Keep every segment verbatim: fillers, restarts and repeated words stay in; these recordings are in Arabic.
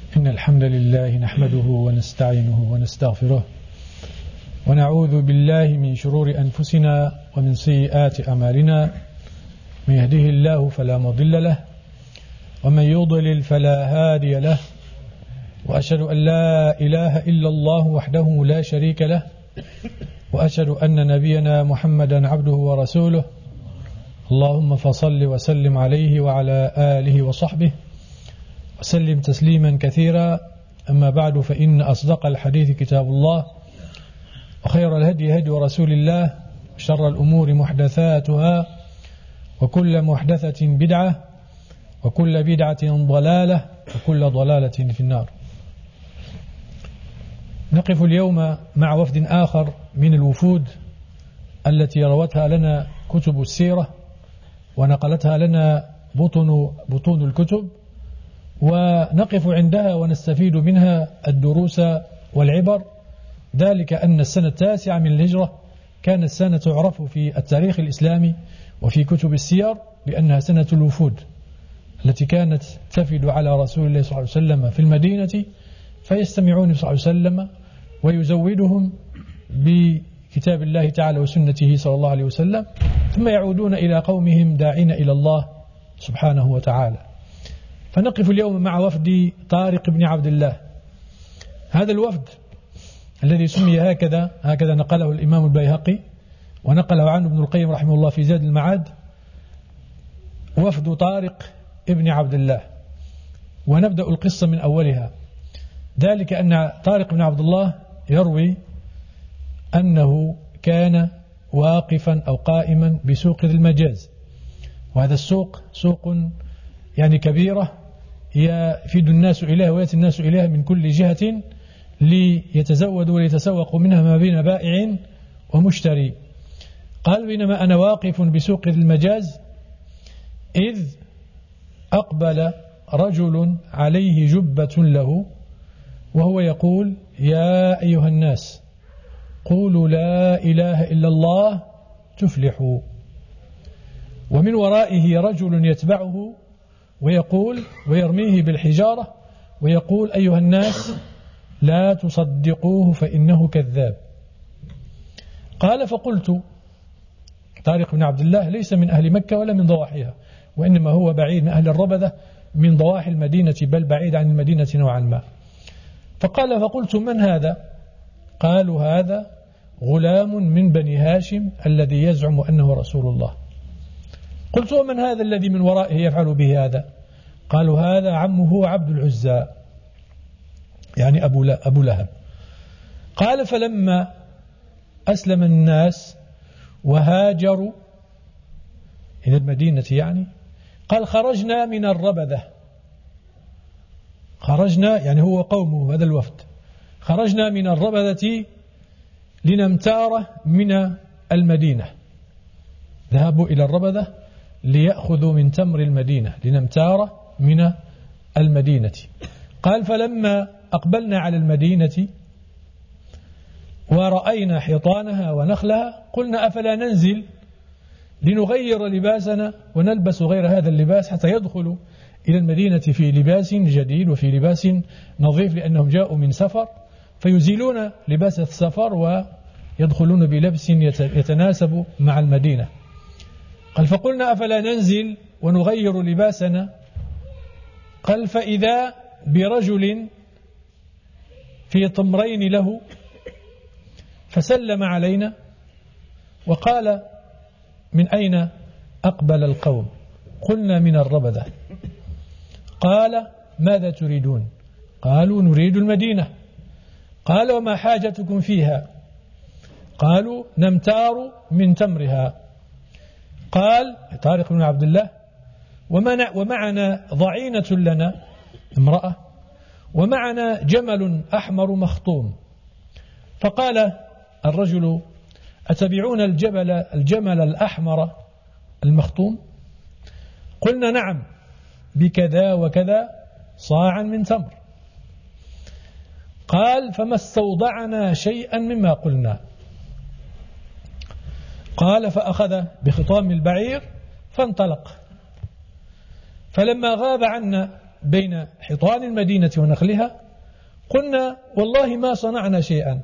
إن الحمد لله نحمده ونستعينه ونستغفره ونعوذ بالله من شرور أنفسنا ومن سيئات أعمالنا. من يهده الله فلا مضل له ومن يضلل فلا هادي له، وأشهد أن لا إله إلا الله وحده لا شريك له، وأشهد أن نبينا محمدا عبده ورسوله. اللهم فصل وسلم عليه وعلى آله وصحبه وسلم تسليما كثيرا. أما بعد، فإن أصدق الحديث كتاب الله، وخير الهدي هدي رسول الله، شر الأمور محدثاتها، وكل محدثة بدعة، وكل بدعة ضلالة، وكل ضلالة في النار. نقف اليوم مع وفد آخر من الوفود التي روتها لنا كتب السيرة ونقلتها لنا بطن بطون الكتب، ونقف عندها ونستفيد منها الدروس والعبر. ذلك أن السنة التاسعة من الهجرة كانت سنة تعرف في التاريخ الإسلامي وفي كتب السير بأنها سنة الوفود، التي كانت تفد على رسول الله صلى الله عليه وسلم في المدينة، فيستمعون صلى الله عليه وسلم ويزودهم بكتاب الله تعالى وسنته صلى الله عليه وسلم، ثم يعودون إلى قومهم داعين إلى الله سبحانه وتعالى. فنقف اليوم مع وفد طارق بن عبد الله. هذا الوفد الذي سمي هكذا هكذا نقله الإمام البيهقي ونقله عنه ابن القيم رحمه الله في زاد المعاد، وفد طارق ابن عبد الله. ونبدأ القصة من أولها. ذلك أن طارق بن عبد الله يروي أنه كان واقفا أو قائما بسوق ذي المجاز، وهذا السوق سوق يعني كبيرة يفيد الناس إليها ويأتي الناس إليها من كل جهة ليتزودوا وليتسوقوا منها ما بين بائع ومشتري. قال: بينما أنا واقف بسوق ذي المجاز إذ أقبل رجل عليه جبة له وهو يقول: يا أيها الناس قولوا لا إله إلا الله تفلحوا. ومن ورائه رجل يتبعه ويقول ويرميه بالحجارة ويقول: أيها الناس لا تصدقوه فإنه كذاب. قال: فقلت: طارق بن عبد الله ليس من أهل مكة ولا من ضواحيها، وإنما هو بعيد من أهل الربذة من ضواحي المدينة، بل بعيد عن المدينة نوعا ما. فقال: فقلت: من هذا؟ قالوا: هذا غلام من بني هاشم الذي يزعم أنه رسول الله. قلت: ومن هذا الذي من ورائه يفعل به هذا؟ قالوا: هذا عمه عبد العزى، يعني أبو لهب. قال: فلما أسلم الناس وهاجروا إلى المدينة يعني قال: خرجنا من الربذة. خرجنا يعني هو قومه، هذا الوفد، خرجنا من الربذة لنمتار من المدينة. ذهبوا إلى الربذة ليأخذوا من تمر المدينة، لنمتار من المدينة. قال: فلما أقبلنا على المدينة ورأينا حيطانها ونخلها قلنا: أفلا ننزل لنغير لباسنا ونلبس غير هذا اللباس حتى يدخلوا إلى المدينة في لباس جديد وفي لباس نظيف، لأنهم جاءوا من سفر، فيزيلون لباس السفر ويدخلون بلبس يتناسب مع المدينة. قال: فقلنا: أفلا ننزل ونغير لباسنا؟ قال: فإذا برجل في طمرين له فسلم علينا وقال: من أين أقبل القوم؟ قلنا: من الربذة. قال: ماذا تريدون؟ قالوا: نريد المدينة. قال: وما حاجتكم فيها؟ قالوا: نمتار من تمرها. قال طارق بن عبد الله: ومعنا ضعينة لنا، امرأة، ومعنا جمل أحمر مخطوم. فقال الرجل: أتبعون الجبل الجمل الأحمر المخطوم؟ قلنا: نعم، بكذا وكذا صاعا من تمر. قال: فما استوضعنا شيئا مما قلنا. قال: فأخذ بخطام البعير فانطلق. فلما غاب عنا بين حيطان المدينة ونخلها قلنا والله ما صنعنا شيئا،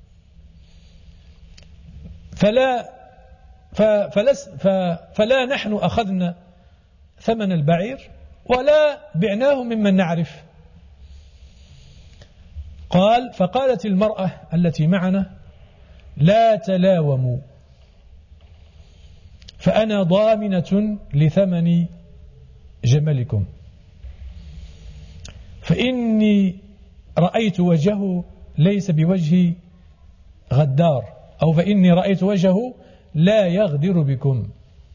فلا فلس فلا نحن أخذنا ثمن البعير ولا بعناه ممن نعرف. قال فقالت المرأة التي معنا لا تلاوموا فأنا ضامنة لثمن جملكم، فإني رأيت وجهه ليس بوجه غدار، أو فإني رأيت وجهه لا يغدر بكم.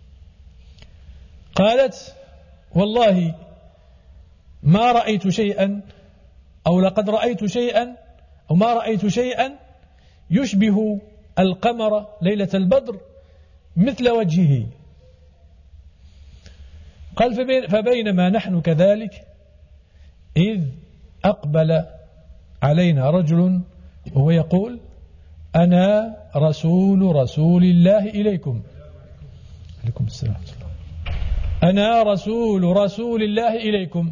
قالت والله ما رأيت شيئا، أو لقد رأيت شيئا، أو ما رأيت شيئا يشبه القمر ليلة البدر مثل وجهه. قال فبينما نحن كذلك إذ أقبل علينا رجل وهو يقول أنا رسول رسول الله إليكم. عليكم السلام. أنا رسول رسول الله إليكم،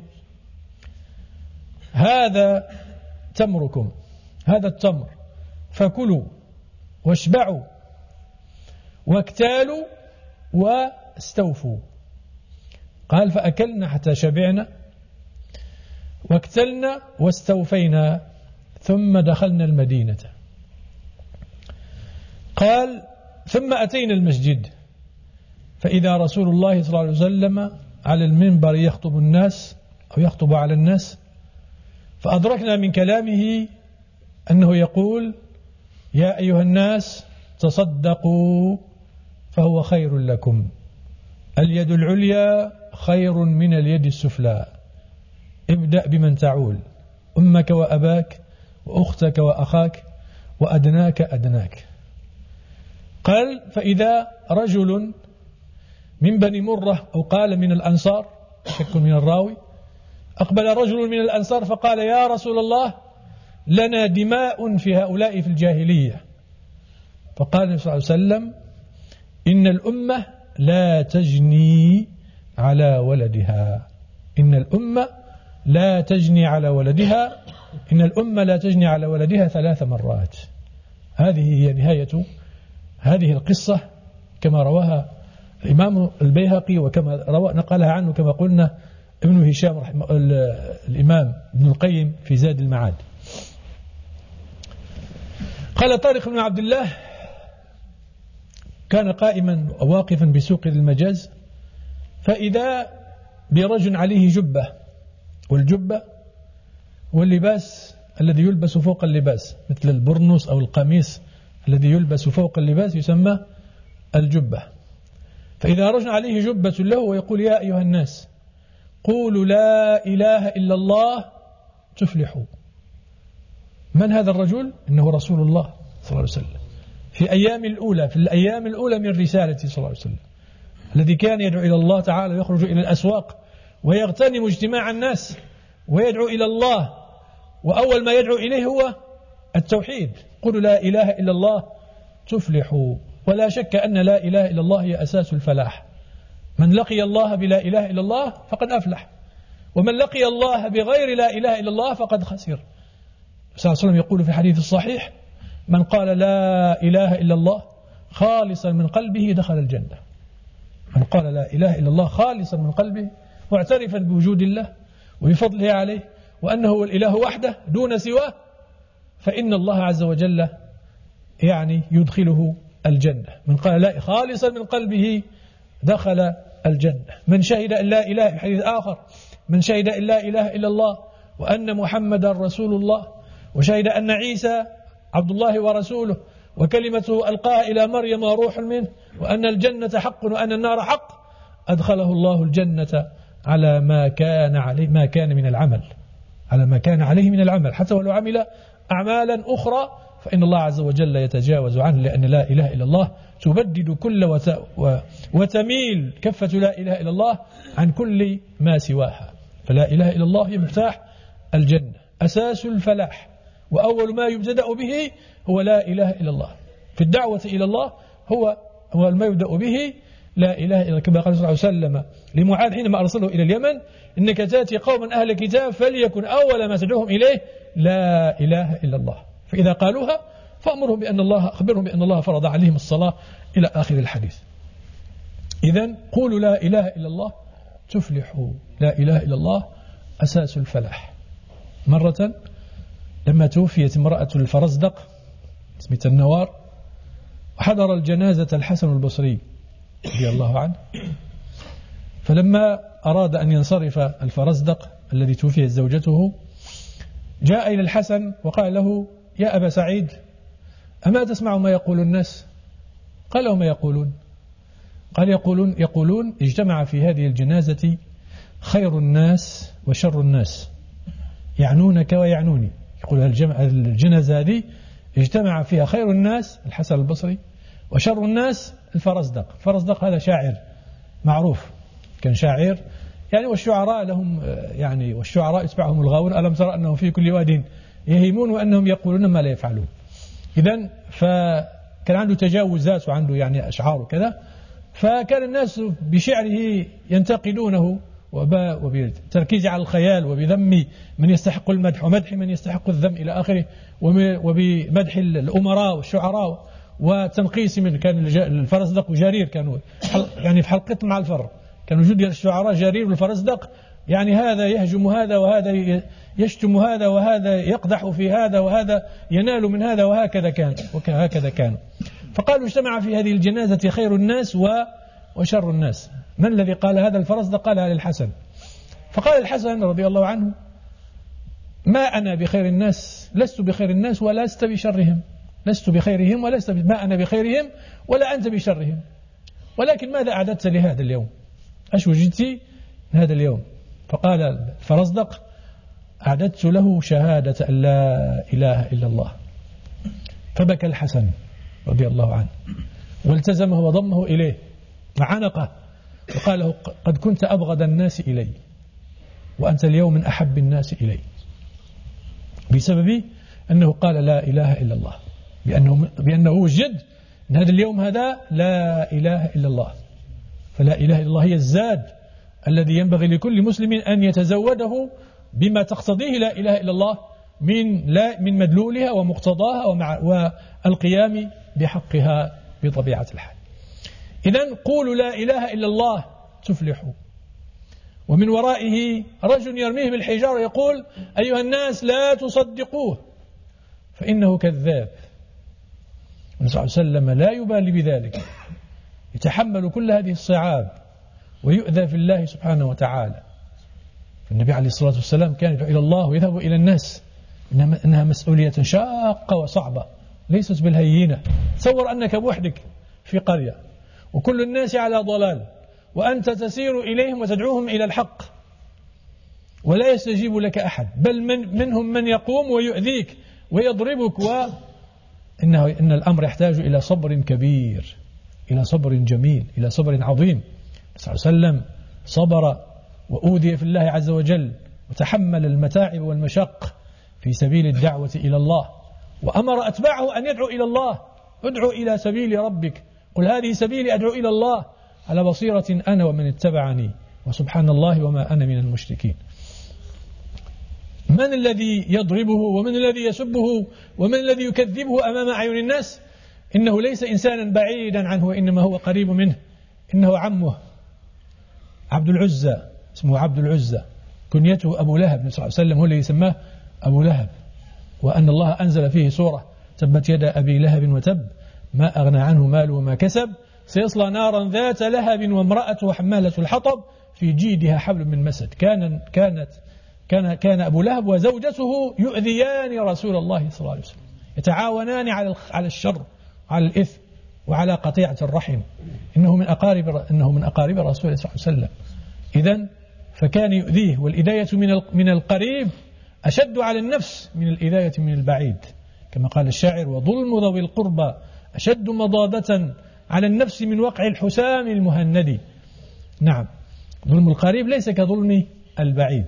هذا تمركم، هذا التمر، فكلوا واشبعوا واكتالوا واستوفوا. قال فأكلنا حتى شبعنا واكتلنا واستوفينا ثم دخلنا المدينة. قال ثم أتينا المسجد فإذا رسول الله صلى الله عليه وسلم على المنبر يخطب الناس أو يخطب على الناس، فأدركنا من كلامه أنه يقول يا أيها الناس تصدقوا فهو خير لكم، اليد العليا خير من اليد السفلى، ابدأ بمن تعول، أمك وأباك وأختك وأخاك وأدناك أدناك. قال فإذا رجل من بني مرة أو قال من الأنصار، شك من الراوي، أقبل رجل من الأنصار فقال يا رسول الله لنا دماء في هؤلاء في الجاهلية. فقال النبي صلى الله عليه وسلم إن الأمة لا تجني على ولدها، إن الأمة لا تجني على ولدها، إن الأمة لا تجني على ولدها ثلاث مرات. هذه هي نهاية هذه القصة كما رواها الإمام البيهقي وكما روى نقلها عنه كما قلنا ابن هشام رحمه الإمام ابن القيم في زاد المعاد. قال طارق بن عبد الله كان قائما واقفا بسوق المجاز، فإذا برجل عليه جبة، والجبة واللباس الذي يلبس فوق اللباس مثل البرنوس أو القميص الذي يلبس فوق اللباس يسمى الجبة. فإذا رجل عليه جبة له ويقول يا أيها الناس قولوا لا إله إلا الله تفلحوا. من هذا الرجل؟ إنه رسول الله صلى الله عليه وسلم في أيام الأولى في الأيام الأولى من رسالته صلى الله عليه وسلم، الذي كان يدعو إلى الله تعالى ويخرج إلى الأسواق ويغتنم اجتماع الناس ويدعو إلى الله، وأول ما يدعو إليه هو التوحيد، قولوا لا إله إلا الله تفلحوا. ولا شك أن لا إله إلا الله هي أساس الفلاح، من لقي الله بلا إله إلا الله فقد أفلح، ومن لقي الله بغير لا إله إلا الله فقد خسر. صلى الله عليه وسلم يقول في الحديث الصحيح من قال لا إله إلا الله خالصا من قلبه دخل الجنة. من قال لا إله إلا الله خالصا من قلبه واعترفا بوجود الله وبفضله عليه وأنه هو الإله وحده دون سواه، فإن الله عز وجل يعني يدخله الجنة. من قال لا خالصا من قلبه دخل الجنة. من شهد أن لا إله، في حديث آخر من شهد أن لا إله إلا الله وأن محمدا رسول الله وشهد أن عيسى عبد الله ورسوله وكلمته ألقاها إلى مريم وروح منه وأن الجنة حق وأن النار حق، أدخله الله الجنة على ما كان عليه ما كان من العمل على ما كان عليه من العمل، حتى ولو عمل أعمالا أخرى فإن الله عز وجل يتجاوز عنه، لأن لا إله إلا الله تبدد كل وت... و... وتميل كفة لا إله إلا الله عن كل ما سواها. فلا إله إلا الله هي مفتاح الجنة، أساس الفلاح، وأول ما يبتدأ به هو لا إله إلا الله. في الدعوة إلى الله هو هو ما يبدأ به لا إله إلا كما قال صلى الله عليه وسلم لمعاذ حينما أرسله إلى اليمن إنك تأتي قوما أهل كتاب فليكن أول ما تدعوهم إليه لا إله إلا الله، فإذا قالوها فأمرهم بأن الله أخبرهم بأن الله فرض عليهم الصلاة إلى آخر الحديث. إذن قولوا لا إله إلا الله تفلحوا. لا إله إلا الله أساس الفلاح. مرة لما توفيت امرأة الفرزدق اسمها النوار وحضر الجنازة الحسن البصري رضي الله عنه، فلما أراد أن ينصرف الفرزدق الذي توفيت زوجته جاء إلى الحسن وقال له يا أبا سعيد أما تسمع ما يقول الناس؟ قال وما يقولون؟ قال يقولون, يقولون اجتمع في هذه الجنازة خير الناس وشر الناس يعنونك ويعنوني. يقول الجنازة هذه اجتمع فيها خير الناس الحسن البصري وشر الناس الفرزدق. الفرزدق هذا شاعر معروف، كان شاعر يعني، والشعراء لهم يعني والشعراء يتبعهم الغاوون ألم ترى أنهم في كل واد يهيمون وأنهم يقولون ما لا يفعلون. إذن فكان عنده تجاوزات وعنده يعني أشعار وكذا، فكان الناس بشعره ينتقدونه وبالتركيز على الخيال وبذم من يستحق المدح ومدح من يستحق الذم إلى آخره، وبمدح الأمراء والشعراء وتنقيس من كان الفرزدق وجرير كانوا يعني في حلقة مع الفر كانوا جد الشعراء جرير والفرزدق، يعني هذا يهجم هذا وهذا يشتم هذا وهذا يقدح في هذا وهذا ينال من هذا، وهكذا كان وهكذا كان. فقالوا اجتمع في هذه الجنازة خير الناس وشر الناس. من الذي قال هذا؟ الفرزدق قالها للحسن. فقال الحسن رضي الله عنه ما أنا بخير الناس، لست بخير الناس ولست بشرهم، لست بخيرهم ولست ب... ما أنا بخيرهم ولا أنت بشرهم، ولكن ماذا أعددت لهذا اليوم؟ أش وجدت هذا اليوم؟ فقال الفرزدق أعددت له شهادة أن لا إله إلا الله. فبكى الحسن رضي الله عنه والتزمه وضمه إليه وعنقه وقال له قد كنت أبغض الناس إلي وأنت اليوم من أحب الناس إلي، بسبب أنه قال لا إله إلا الله، بأنه, بأنه وجد أن هذا اليوم هذا لا إله إلا الله. فلا إله إلا الله هي الزاد الذي ينبغي لكل مسلم أن يتزوده بما تقتضيه لا إله إلا الله من لا من مدلولها ومقتضاها ومع والقيام بحقها بطبيعة الحال. إذن قولوا لا إله إلا الله تفلحوا. ومن ورائه رجل يرميه بالحجارة يقول أيها الناس لا تصدقوه فإنه كذاب. النبي صلى الله عليه وسلم لا يبالي بذلك، يتحمل كل هذه الصعاب ويؤذى في الله سبحانه وتعالى. النبي عليه الصلاة والسلام كان يدعو إلى الله ويذهب إلى الناس، إنها مسؤولية شاقة وصعبة ليست بالهينة. تصور أنك بوحدك في قرية وكل الناس على ضلال وأنت تسير إليهم وتدعوهم إلى الحق ولا يستجيب لك أحد، بل من منهم من يقوم ويؤذيك ويضربك، وإنه إن الأمر يحتاج إلى صبر كبير، إلى صبر جميل، إلى صبر عظيم. صلى الله عليه وسلم صبر وأوذي في الله عز وجل وتحمل المتاعب والمشق في سبيل الدعوة إلى الله، وأمر أتباعه أن يدعو إلى الله. ادعو إلى سبيل ربك، قل هذه سبيلي أدعو إلى الله على بصيرة أنا ومن اتبعني وسبحان الله وما أنا من المشركين. من الذي يضربه ومن الذي يسبه ومن الذي يكذبه أمام أعين الناس؟ إنه ليس إنسانا بعيدا عنه وإنما هو قريب منه، إنه عمه عبد العزى، اسمه عبد العزى، كنيته أبو لهب. النبي صلى الله عليه وسلم هو الذي سماه أبو لهب، وأن الله أنزل فيه سورة تبت يدا أبي لهب وتب ما أغنى عنه ماله وما كسب سيصلى نارا ذات لهب وامرأته حمالة الحطب في جيدها حبل من مسد. كان كانت كان كان أبو لهب وزوجته يؤذيان رسول الله صلى الله عليه وسلم، يتعاونان على على الشر على الإثم وعلى قطيعة الرحم. إنه من أقارب إنه من أقارب رسول الله صلى الله عليه وسلم. إذن فكان يؤذيه، والإذاية من من القريب أشد على النفس من الإذاية من البعيد، كما قال الشاعر وظلم ذوي القربى أشد مضادة على النفس من وقع الحسام المهندي. نعم، ظلم القريب ليس كظلم البعيد.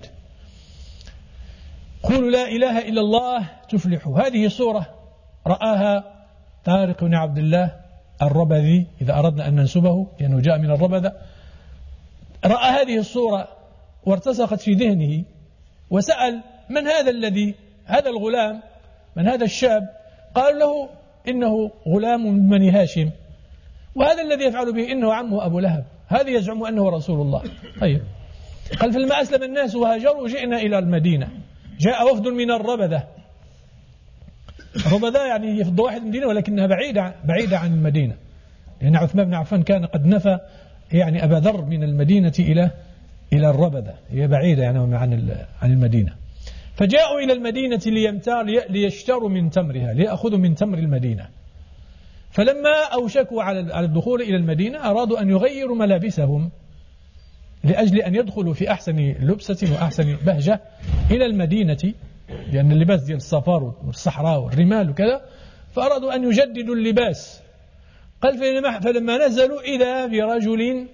قولوا لا إله إلا الله تفلحوا. هذه صورة رآها طارق بن عبد الله الربذي إذا أردنا أن ننسبه لأنه جاء من الربذة، رأى هذه الصورة وارتسخت في ذهنه وسأل من هذا الذي هذا الغلام، من هذا الشاب؟ قال له إنه غلام من بني هاشم، وهذا الذي يفعل به إنه عمه أبو لهب، هذا يزعم أنه رسول الله. طيب، قال فلما أسلم الناس وهاجروا جئنا إلى المدينة، جاء وفد من الربذة. الربذة يعني هي في ضواحي المدينة ولكنها بعيدة بعيدة عن المدينة، لأن عثمان بن عفان كان قد نفى يعني أبا ذر من المدينة إلى إلى الربذة، هي بعيدة يعني عن عن المدينة. فجاءوا إلى المدينة ليمتار ليشتروا من تمرها، ليأخذوا من تمر المدينة. فلما أوشكوا على الدخول إلى المدينة أرادوا أن يغيروا ملابسهم لأجل أن يدخلوا في أحسن لبسة وأحسن بهجة إلى المدينة، لأن اللباس ديال السفر والصحراء والرمال وكذا، فأرادوا أن يجددوا اللباس. قال فلما نزلوا إذا برجل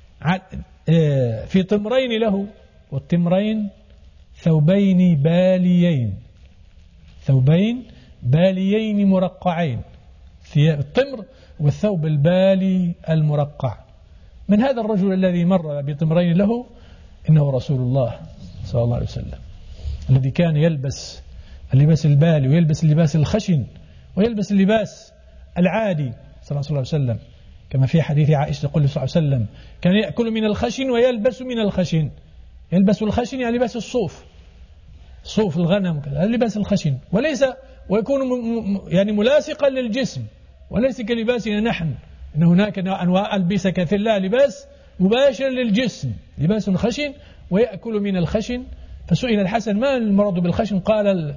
في تمرين له، والتمرين ثوبين باليين، ثوبين باليين مرقعين، ثياب التمر والثوب البالي المرقع. من هذا الرجل الذي مر بتمرين له؟ إنه رسول الله صلى الله عليه وسلم، الذي كان يلبس اللباس البالي ويلبس اللباس الخشن ويلبس اللباس العادي صلى الله عليه وسلم، كما في حديث عائشة تقول صلى الله عليه وسلم كان يأكل من الخشن ويلبس من الخشن. يلبس الخشن يعني لباس الصوف، صوف الغنم كذا، اللباس الخشن، وليس ويكون يعني ملاصقا للجسم وليس كلباسنا نحن، إن هناك أنواع ألبسة كثير، لا، لباس مباشر للجسم، لباس خشن ويأكل من الخشن. فسئل الحسن ما المراد بالخشن؟ قال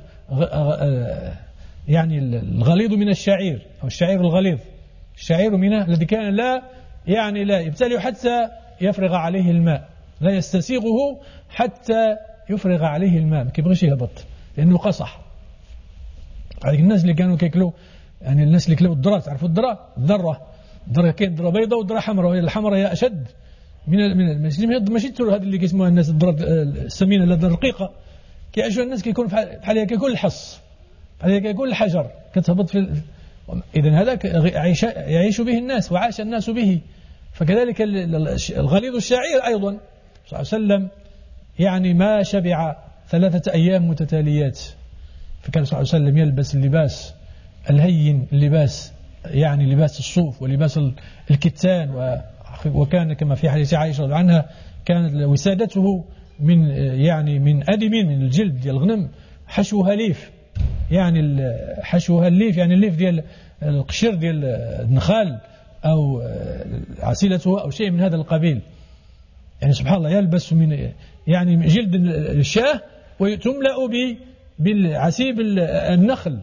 يعني الغليظ من الشعير أو الشعير الغليظ، الشعير منه الذي كان لا يعني لا يبتلع حتى يفرغ عليه الماء، لا يستسيغه حتى يفرغ عليه الماء، ما كيبغيش يهبط لأنه قصح. هذيك الناس اللي كانوا كياكلوا يعني الناس اللي كلاو الذرة، تعرفوا الذرة؟ الذرة الذرة كاين ذرة بيضاء وذرة حمراء، الحمراء هي أشد من من ماشي الذرة هذه اللي كيسموها الناس الذرة السمينة، لا الرقيقة كيعيشوا الناس كيكون بحال هكا كيكون الحص، بحال هكا كيكون الحجر كتهبط في. إذن هذاك يعيش به الناس وعاش الناس به. فكذلك الغليظ الشعير أيضا صلى الله عليه وسلم يعني ما شبع ثلاثة أيام متتاليات، فكان صلى الله عليه وسلم يلبس اللباس الهين، اللباس يعني لباس الصوف ولباس الكتان، وكان كما في حديث عائشة رضي عنها كانت وسادته من يعني من أدم من الجلد ديال الغنم، حشوها ليف، يعني حشوها الليف يعني الليف ديال القشر ديال النخال أو عسيلته أو شيء من هذا القبيل. يعني سبحان الله يلبس من يعني جلد الشاه وتملأ بالعسيب النخل.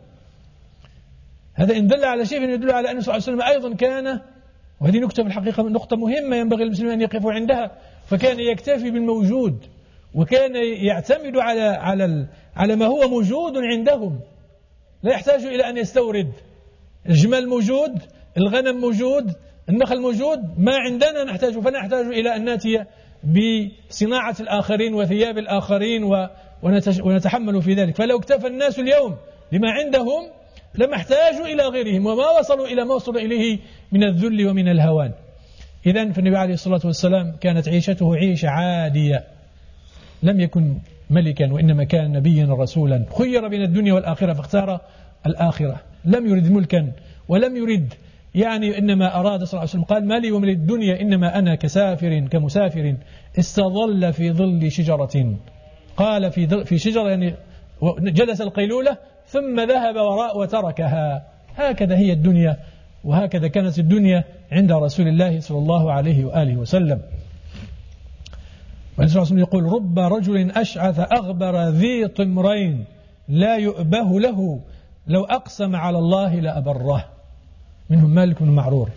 هذا إن دل على شيء يدل على أن صلى الله عليه وسلم أيضا كان، وهذه نقطة في الحقيقة نقطة مهمة ينبغي للمسلمين أن يقفوا عندها، فكان يكتفي بالموجود وكان يعتمد على على على ما هو موجود عندهم، لا يحتاج إلى أن يستورد. الجمال موجود، الغنم موجود، النخل موجود، ما عندنا نحتاج، فنحتاج إلى أن نأتي بصناعة الآخرين وثياب الآخرين ونتحمل في ذلك. فلو اكتفى الناس اليوم لما عندهم لما احتاجوا إلى غيرهم وما وصلوا إلى ما وصلوا إليه من الذل ومن الهوان. إذن فالنبي عليه الصلاة والسلام كانت عيشته عيشة عادية، لم يكن ملكا وإنما كان نبيا رسولا، خير بين الدنيا والآخرة فاختار الآخرة، لم يرد ملكا ولم يرد يعني إنما أراد صلى الله عليه وسلم قال ما لي ومن الدنيا إنما أنا كسافر كمسافر استظل في ظل شجرة، قال في في شجرة يعني جلس القيلولة ثم ذهب وراء وتركها. هكذا هي الدنيا، وهكذا كانت الدنيا عند رسول الله صلى الله عليه وآله وسلم. والنبي صلى الله عليه وسلم يقول رب رجل أشعث أغبر ذي طمرين لا يؤبه له لو أقسم على الله لأبره. منهم مالك بن معرور.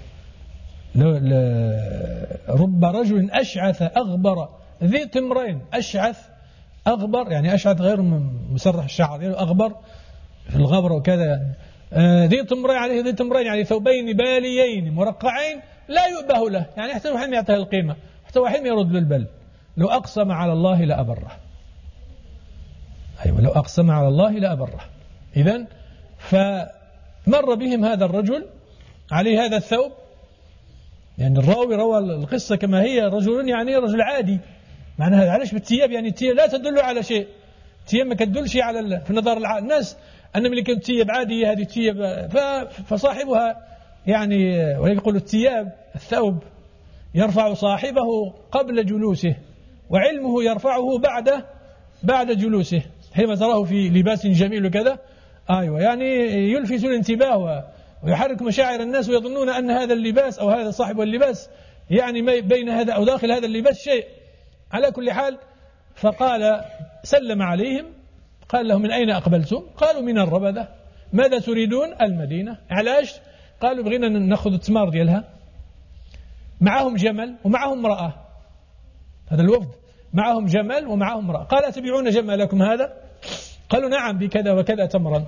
رب رجل أشعث أغبر ذي طمرين، أشعث أغبر يعني أشعث غير مسرح الشعر، أغبر في الغبر وكذا. ذي طمرين عليه ذي طمرين يعني ثوبين باليين مرقعين لا يؤبه له، يعني حتى واحد ما يعطيه القيمة، حتى واحد ما يرد له البل. لو أقسم على الله لأبره. أيوة لو أقسم على الله لأبره. إذن فمر بهم هذا الرجل عليه هذا الثوب؟ يعني الراوي روى القصة كما هي، رجل يعني رجل عادي، معناها علاش بالثياب؟ يعني الثياب لا تدل على شيء، الثياب ما كتدلش على في نظر الناس أن ملي كانت الثياب عادية هذه الثياب، فصاحبها يعني ويقول الثياب الثوب يرفع صاحبه قبل جلوسه، وعلمه يرفعه بعد بعد جلوسه، حينما تراه في لباس جميل وكذا. أيوة، يعني يلفت الانتباه ويحرك مشاعر الناس، ويظنون أن هذا اللباس أو هذا صاحب اللباس يعني بين هذا أو داخل هذا اللباس شيء. على كل حال، فقال سلم عليهم، قال لهم من أين أقبلتم؟ قالوا من الربذة. ماذا تريدون؟ المدينة. علاش؟ قالوا بغينا نأخذ الثمار ديالها. معهم جمل ومعهم امرأة، هذا الوفد معهم جمل ومعهم امرأة. قال أتبيعون جملكم هذا؟ قالوا نعم، بكذا وكذا تمرا،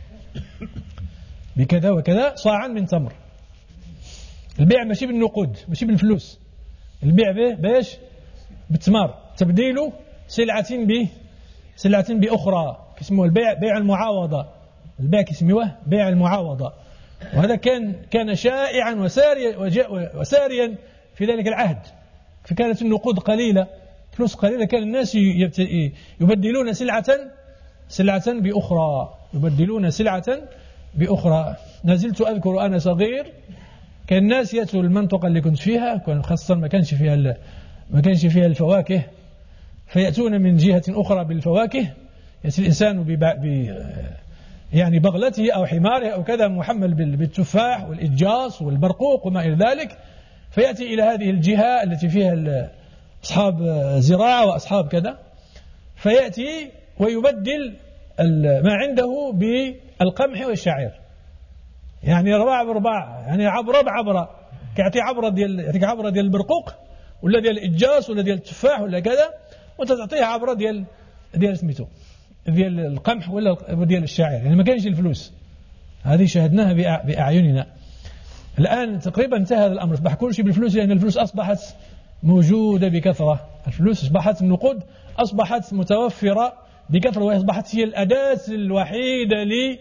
بكذا وكذا صاعا من تمر. البيع ماشي بالنقود، ماشي بالفلوس، البيع به باش بالتمار، تبديل سلعة ب سلعة بأخرى، اسمه البيع بيع المعاوضة، البيع كيسميوه بيع المعاوضة. وهذا كان كان شائعا وساريا وساريا في ذلك العهد، فكانت النقود قليلة، فلوس قليلة، كان الناس يبدلون سلعة سلعة بأخرى، يبدلون سلعة بأخرى. نزلت أذكر أنا صغير كان الناس يأتوا المنطقة اللي كنت فيها، خاصة ما كانش فيها ما كانش فيها الفواكه، فيأتون من جهة أخرى بالفواكه. يأتي الإنسان ب يعني بغلته أو حماره أو كذا محمل بالتفاح والإجاص والبرقوق وما إلى ذلك، فيأتي إلى هذه الجهة التي فيها أصحاب زراعة وأصحاب كذا، فيأتي ويبدل ما عنده بالقمح والشعير، يعني رباع برباع، يعني عبرة بعبرة، كيعطي عبرة ديال يعطيك عبرة ديال البرقوق ولا ديال الإجاص ولا ديال التفاح ولا كذا، وتعطيه عبرة ديال ديال سميتو ديال القمح ولا ديال الشعير، يعني ما كانش الفلوس. هذه شاهدناها بأعيننا. الآن تقريبا انتهى هذا الأمر، أصبح كل شيء بالفلوس، لأن الفلوس أصبحت موجودة بكثرة، الفلوس أصبحت النقود أصبحت متوفرة بكثرة، وأصبحت هي الأداة الوحيدة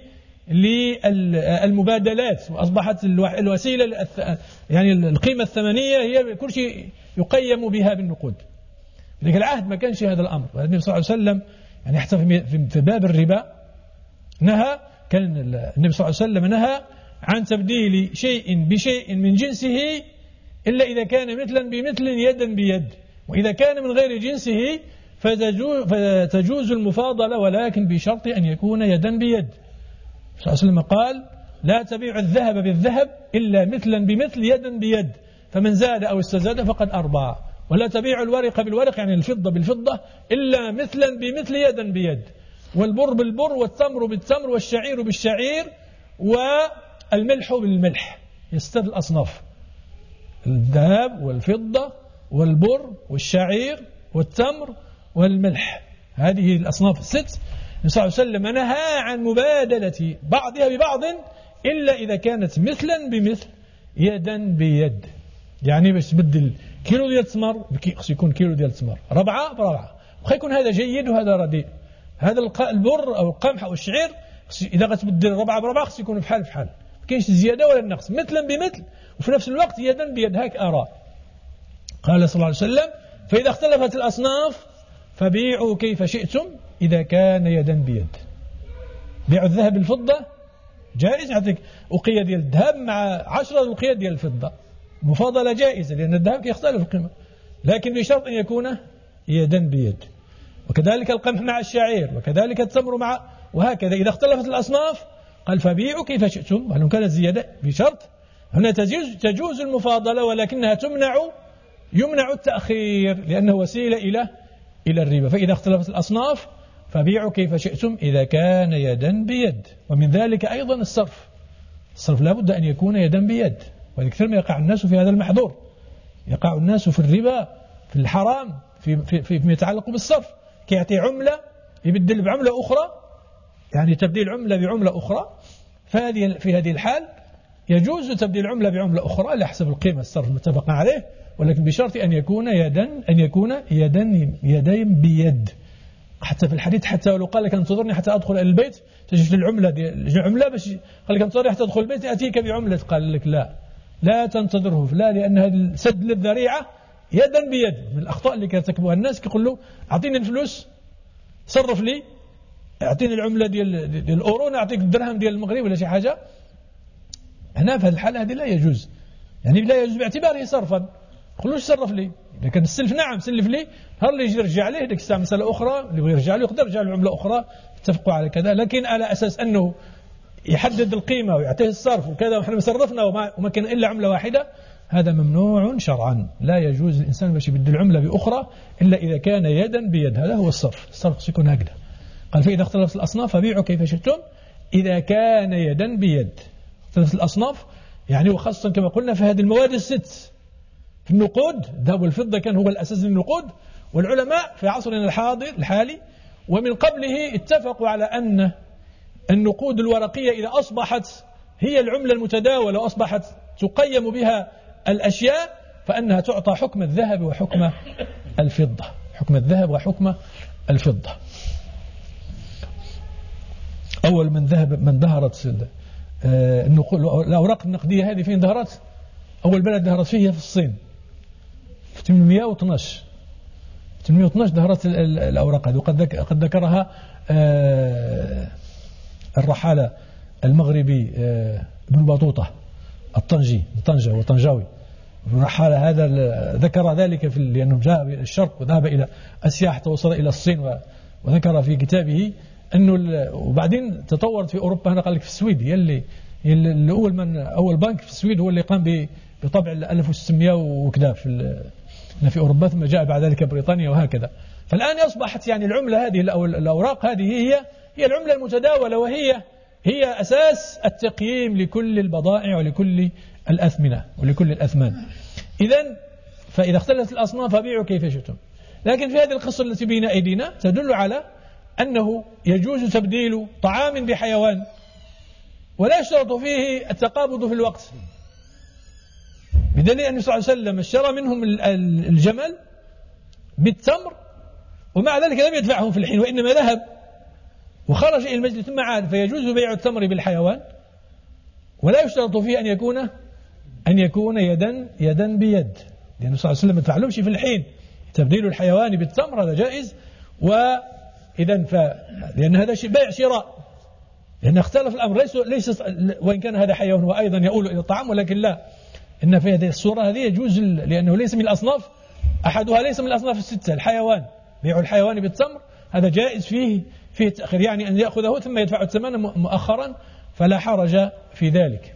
للمبادلات، وأصبحت الوسيلة يعني القيمة الثمنية هي كل شيء يقيم بها بالنقود. لكن العهد ما كانش هذا الأمر. النبي صلى الله عليه وسلم يعني حتى في باب الربا نهى، كان النبي صلى الله عليه وسلم نهى عن تبديل شيء بشيء من جنسه إلا إذا كان مثلا بمثل يدا بيد، وإذا كان من غير جنسه فتجوز المفاضلة، ولكن بشرط أن يكون يدا بيد. صلى الله عليه وسلم قال لا تبيع الذهب بالذهب إلا مثلا بمثل يدا بيد، فمن زاد أو استزاد فقد أربع، ولا تبيع الورق بالورق يعني الفضة بالفضة إلا مثلا بمثل يدا بيد، والبر بالبر والتمر بالتمر والشعير بالشعير والملح بالملح. يستد الأصناف، الذهب والفضة والبر والشعير والتمر والملح، هذه الأصناف الست. النبي صلى الله عليه وسلم نهى عن مبادلة بعضها ببعض إلا إذا كانت مثلا بمثل يدا بيد. يعني باش تبدل كيلو ديال التمر خص يكون كيلو ديال التمر، ربعة بربعة، وخا يكون هذا جيد وهذا رديء. هذا البر أو القمح أو الشعير إذا غتبدل ربعة بربعة خص يكون بحال بحال، ما كاينش زيادة ولا نقص، مثلا بمثل وفي نفس الوقت يدا بيد. هاك أرى. قال صلى الله عليه وسلم فإذا اختلفت الأصناف فبيعوا كيف شئتم إذا كان يدا بيد. بيع الذهب بالفضة جائز، يعطيك أقية ديال الذهب مع عشرة أقية ديال الفضة، مفاضلة جائزة لأن الذهب يختلف القيمة، لكن بشرط أن يكون يدا بيد. وكذلك القمح مع الشعير، وكذلك التمر مع، وهكذا. إذا اختلفت الأصناف قال فبيعوا كيف شئتم، ولو كانت زيادة بشرط هنا تجوز, تجوز المفاضلة، ولكنها تمنع يمنع التأخير لأنه وسيلة إلى إلى الربا. فإذا اختلفت الأصناف فبيعوا كيف شئتم إذا كان يدا بيد. ومن ذلك أيضا الصرف، الصرف لا بد أن يكون يدا بيد، ولكثير ما يقع الناس في هذا المحظور، يقع الناس في الربا في الحرام في في فيما يتعلق بالصرف، كيعطي عملة يبدل بعملة أخرى، يعني تبديل عملة بعملة أخرى. فهذه في هذه الحال يجوز تبديل عملة بعملة أخرى على حسب القيمة الصرف المتفق عليه، ولكن بشرط أن يكون يدا أن يكون يدا يدين بيد. حتى في الحديث حتى لو قال لك انتظرني حتى أدخل إلى البيت تجد العملة ديال العملة باش قال لك انتظرني حتى أدخل البيت أتيك بعملة، قال لك لا لا تنتظره، لا، لأن هذا سد للذريعة يدا بيد. من الأخطاء اللي كيرتكبوها الناس كيقول له أعطيني الفلوس صرف لي، أعطيني العملة ديال ديال الأورو نعطيك الدرهم ديال المغرب ولا شي حاجة. هنا في هذه الحالة هذه لا يجوز، يعني لا يجوز باعتباره صرفا. قلوش صرف لي، إذا كان السلف نعم سلف لي، نهار اللي يجي يرجع ليه ديك الساعة مسألة أخرى، اللي يبغي يرجع له يقدر يرجع له عملة أخرى، اتفقوا على كذا. لكن على أساس أنه يحدد القيمة ويعطيه الصرف وكذا وإحنا صرفنا وما, وما كان إلا عملة واحدة، هذا ممنوع شرعا. لا يجوز الإنسان باش يبدل العملة بأخرى إلا إذا كان يدا بيد. هذا هو الصرف، الصرف يكون هكذا. قال فإذا اختلفت الأصناف فبيعوا كيف شئتم إذا كان يدا بيد. اختلفت الأصناف يعني وخاصة كما قلنا في هذه المواد الست، في النقود الذهب والفضة كان هو الأساس للنقود، والعلماء في عصرنا الحاضر الحالي ومن قبله اتفقوا على أن النقود الورقية إذا أصبحت هي العملة المتداولة وأصبحت تقيم بها الأشياء فأنها تعطى حكم الذهب وحكم الفضة، حكم الذهب وحكم الفضة. أول من ذهب من ظهرت الأوراق النقدية هذه فين ظهرت؟ أول بلد ظهرت فيه في الصين في ثمانمئة واثني عشر ثمانمئة واثني عشر ظهرت الأوراق هذه، وقد قد ذكرها الرحالة المغربي ابن بطوطة الطنجي طنجة وطنجاوي. الرحالة هذا ذكر ذلك في لأنه جاء إلى الشرق وذهب إلى آسيا حتى وصل إلى الصين، وذكر في كتابه أنه وبعدين تطورت في أوروبا. هنا قال لك في السويد يلي الأول من أول بنك في السويد هو اللي قام بطبع ألف وستمئة وكذا في في أوروبا، ثم جاء بعد ذلك بريطانيا وهكذا. فالآن أصبحت يعني العملة هذه أو الأوراق هذه هي هي العملة المتداولة، وهي هي أساس التقييم لكل البضائع ولكل الأثمنة ولكل الأثمان. إذن فإذا اختلفت الأصناف فبيعوا كيف شئتم. لكن في هذه القصة التي بين أيدينا تدل على أنه يجوز تبديل طعام بحيوان ولا يشترط فيه التقابض في الوقت، بدليل أن صلى الله عليه وسلم اشترى منهم الجمل بالتمر ومع ذلك لم يدفعهم في الحين، وإنما ذهب وخرج إلى المجلس ثم عاد. فيجوز بيع التمر بالحيوان ولا يشترط فيه أن يكون أن يكون يدا يدا بيد، لأن صلى الله عليه وسلم ما دفعلهمش في الحين. تبديل الحيوان بالتمر هذا جائز، وإذا ف لأن هذا بيع شراء، لأن اختلف الأمر ليس ليس وإن كان هذا حيوان وأيضا يؤول إلى الطعام، ولكن لا، إن في هذه الصورة هذه يجوز لأنه ليس من الأصناف، أحدها ليس من الأصناف الستة. الحيوان بيع الحيوان بالتمر هذا جائز فيه فيه تأخير، يعني أن يأخذه ثم يدفع الثمن مؤخرا فلا حرج في ذلك.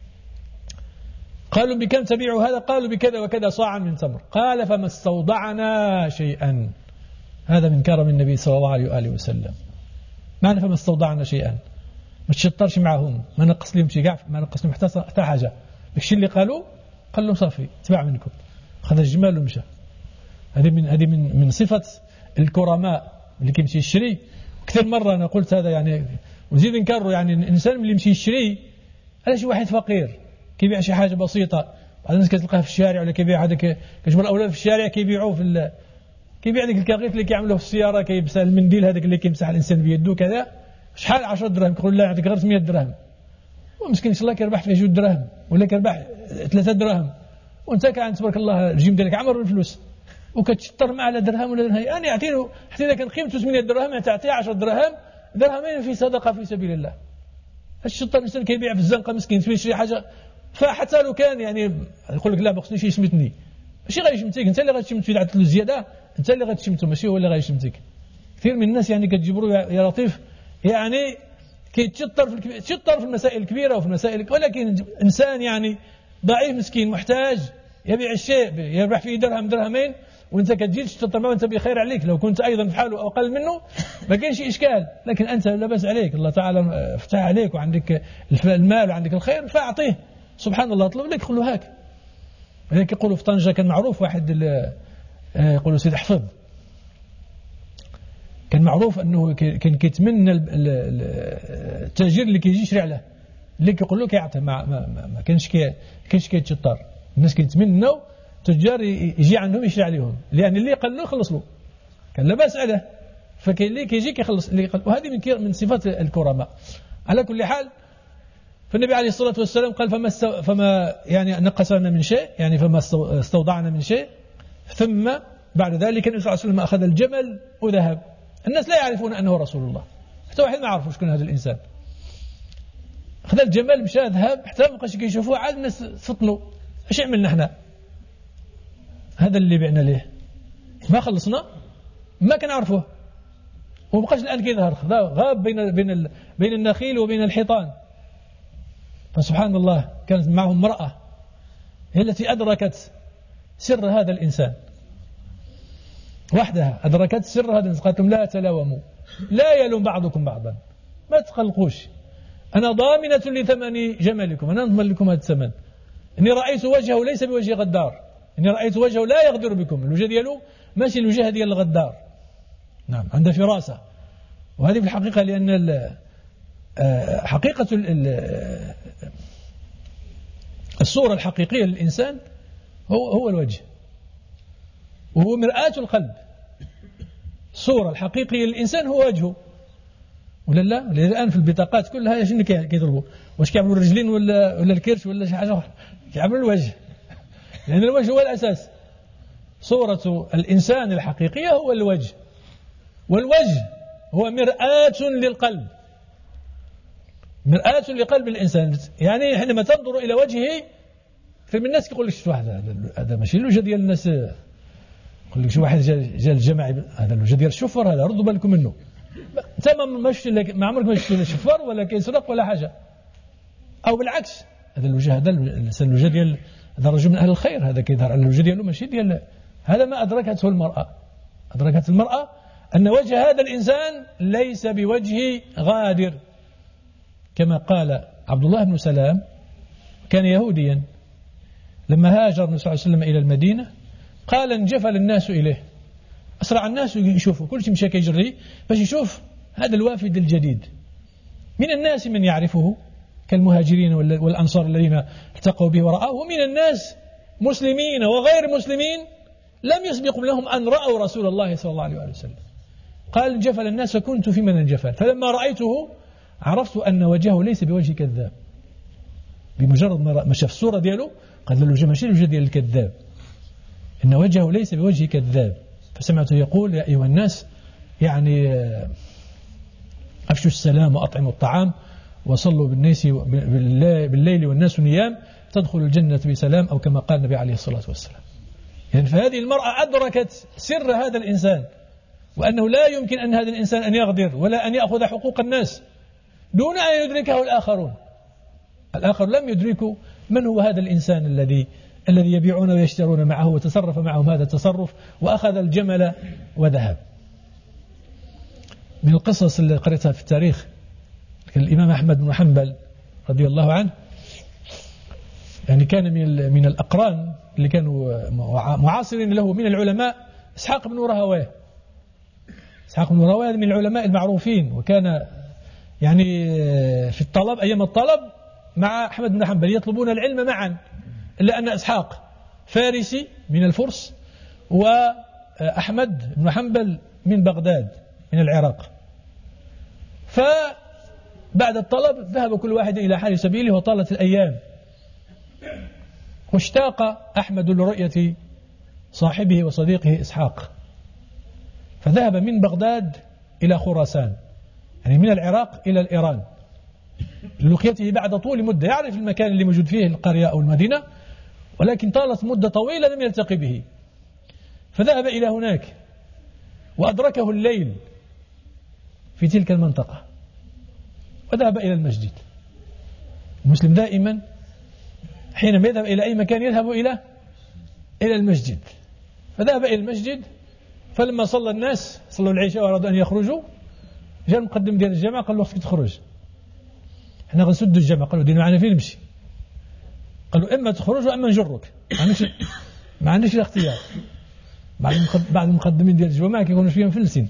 قالوا بكم تبيع هذا؟ قالوا بكذا وكذا صاعا من تمر. قال فما استودعنا شيئا. هذا من كرم النبي صلى الله عليه وآله وسلم. معنى فما استودعنا شيئا ما تشطرش معهم، ما نقص لهم شيء كاع، ما نقص لهم حتى حتى حاجة. داكشي اللي قالوا قال لهم صافي تبع منكم، خذ الجمال ومشى. هذه من هذه من من صفة الكرماء اللي كيمشي يشري. كثير مرة أنا قلت هذا يعني وزيد نكرر، يعني الإنسان اللي يمشي يشري على شي واحد فقير كيبيع شي حاجة بسيطة، بعض الناس كتلقاه في الشارع ولا كيبيع هذاك كتجبر الأولاد في الشارع كيبيعوه في ال... كيبيع ديك الكاغيط اللي كيعملوه في السيارة، كيبسح المنديل هذاك اللي كيمسح الإنسان بيده كذا، شحال عشرة دراهم، يقول لا يعطيك غير ثمانية دراهم، ومسكين إن شاء الله كيربح فيه جوج دراهم ولا كيربح ثلاثة دراهم، وأنت كان تبارك الله الجيم ديالك عمر بالفلوس وكتشطر معه على درهم ولا درهم. أنا أعطيه حتى إذا كان قيمته ثمانية دراهم تعطيه عشرة دراهم، درهمين في صدقة في سبيل الله. الشطر الإنسان كيبيع في الزنقة مسكين تبي يشري حاجة، فحتى لو كان يعني يقول لك لا ما خصنيش يشمتني، ماشي غيشمتك أنت اللي غتشمت فيه، عطيت له زيادة أنت اللي غتشمته ماشي هو اللي غيشمتك. كثير من الناس يعني كتجبروا يا لطيف يعني كيتشطر في الكبير، تشطر في المسائل الكبيرة وفي المسائل، ولكن إنسان يعني ضعيف مسكين محتاج يبيع الشيء يربح فيه درهم درهمين وانت كتجي تشطر معه وانت بخير عليك، لو كنت ايضا في حاله او اقل منه ما كاينش اشكال، لكن انت لا باس عليك، الله تعالى فتح عليك وعندك المال وعندك الخير فاعطيه، سبحان الله اطلب لك قل له هاك. هيك يقولوا في طنجة كان معروف واحد يقولوا سيد حفظ، كان معروف انه كان كيتمنى التاجر اللي كيجي يشري عليه اللي كيقول له كيعطيه، ما ما ما كانش كي كانش كيتشطر، الناس كيتمنوا تجار يجي عندهم يشري عليهم، لأن اللي قال له خلص له كان لا بأس عليه، فكاين اللي كيجي كيخلص اللي يقل. وهذه من من صفات الكرماء. على كل حال فالنبي عليه الصلاة والسلام قال فما استو... فما يعني نقصنا من شيء، يعني فما استوضعنا من شيء. ثم بعد ذلك النبي صلى الله عليه وسلم أخذ الجمل وذهب. الناس لا يعرفون أنه رسول الله، حتى واحد ما يعرفوا شكون هذا الإنسان. أخذ الجمل مشى ذهب حتى ما بقاش كيشوفوه، عاد الناس فطنوا. ايش عملنا احنا؟ هذا اللي بعنا ليه ما خلصنا، ما كنعرفوه، ومبقاش الآن كيظهر، غاب بين بين بين النخيل وبين الحيطان. فسبحان الله كانت معهم امرأة هي التي أدركت سر هذا الإنسان وحدها، أدركت سر هذا الإنسان. قالت لهم لا تلاوموا، لا يلوم بعضكم بعضا، ما تقلقوش، أنا ضامنة لثمن جملكم، أنا أضمن لكم هذا الثمن. إني رأيت وجهه ليس بوجه غدار، إني رأيت وجهه لا يغدر بكم، الوجه دياله ماشي الوجه ديال الغدار. نعم، عنده فراسة. وهذه في الحقيقة لأن حقيقة الصورة الحقيقية للإنسان هو هو الوجه، وهو مرآة القلب. الصورة الحقيقية للإنسان هو وجهه، ولا لا؟ الآن في البطاقات كلها شنو كيطلبوا؟ واش كيعملوا الرجلين ولا ولا الكرش ولا شي حاجة أخرى؟ كيعملوا الوجه، لأن الوجه هو الأساس. صورة الإنسان الحقيقية هو الوجه، والوجه هو مرآة للقلب، مرآة لقلب الإنسان. يعني حينما تنظر إلى وجهه، فمن الناس يقول لك شو واحد هذا ماشي الوجه ديال الناس، يقول لك شو واحد جا الجماعة، هذا الوجه ديال الشفر، هذا ردوا بالكم منه. انت ما شفتي، ما عمرك ما شفتي شفر ولا كيسرق ولا حاجة، أو بالعكس، هذا الوجه هذا الإنسان الوجه ديال هذا الرجل من أهل الخير، هذا كيظهر على الوجه ديالو ماشي ديال هذا. ما أدركته المرأة، أدركت المرأة أن وجه هذا الإنسان ليس بوجه غادر، كما قال عبد الله بن سلام، كان يهوديا، لما هاجر النبي صلى الله عليه وسلم إلى المدينة قال انجفل الناس إليه، أسرع الناس يشوفوا، كل شيء مشى كيجري باش يشوف هذا الوافد الجديد. من الناس من يعرفه كالمهاجرين والأنصار الذين التقوا به ورآه، ومن الناس مسلمين وغير مسلمين لم يسبق لهم أن رأوا رسول الله صلى الله عليه وسلم. قال انجفل الناس فكنت في من انجفل، فلما رأيته عرفت أن وجهه ليس بوجه كذاب. بمجرد ما شاف الصورة دياله قال له الوجه ماشي الوجه ديال الكذاب، إن وجهه ليس بوجه كذاب. فسمعته يقول يا أيها الناس، يعني أفشوا السلام وأطعموا الطعام وصلوا بالناس بالليل والناس نيام تدخل الجنة بسلام، أو كما قال النبي عليه الصلاة والسلام. يعني فهذه المرأة أدركت سر هذا الإنسان، وأنه لا يمكن أن هذا الإنسان أن يغدر ولا أن يأخذ حقوق الناس دون أن يدركه الآخرون. الآخر لم يدركوا من هو هذا الإنسان الذي الذي يبيعون ويشترون معه، وتصرف معهم هذا التصرف وأخذ الجمل وذهب. من القصص اللي قرأتها في التاريخ الإمام أحمد بن حنبل رضي الله عنه، يعني كان من من الأقران اللي كانوا معاصرين له من العلماء إسحاق بن راهويه. إسحاق بن راهويه من العلماء المعروفين، وكان يعني في الطلب أيام الطلب مع أحمد بن حنبل يطلبون العلم معا، إلا أن إسحاق فارسي من الفرس، وأحمد بن حنبل من بغداد من العراق. فبعد الطلب ذهب كل واحد إلى حال سبيله، وطالت الأيام، واشتاق أحمد لرؤية صاحبه وصديقه إسحاق، فذهب من بغداد إلى خراسان، يعني من العراق إلى إيران، للقيته بعد طول مدة. يعرف المكان اللي موجود فيه القرية أو المدينة، ولكن طالت مدة طويلة لم يلتقي به. فذهب إلى هناك وأدركه الليل في تلك المنطقة، وذهب إلى المسجد. المسلم دائما حينما يذهب إلى أي مكان يذهب إلى إلى المسجد. فذهب إلى المسجد، فلما صلى الناس صلوا العشاء وأرادوا أن يخرجوا، جاء المقدم ديال الجامعة قال له خصك تخرج، احنا غنسدوا الجامعة. قالوا دينا معنا فين نمشي؟ قالوا إما تخرج وإما نجرك، ما عندكش ما عندكش الاختيار. بعض المقدمين ديال الجامعة كيكونوا شويه مفلسين،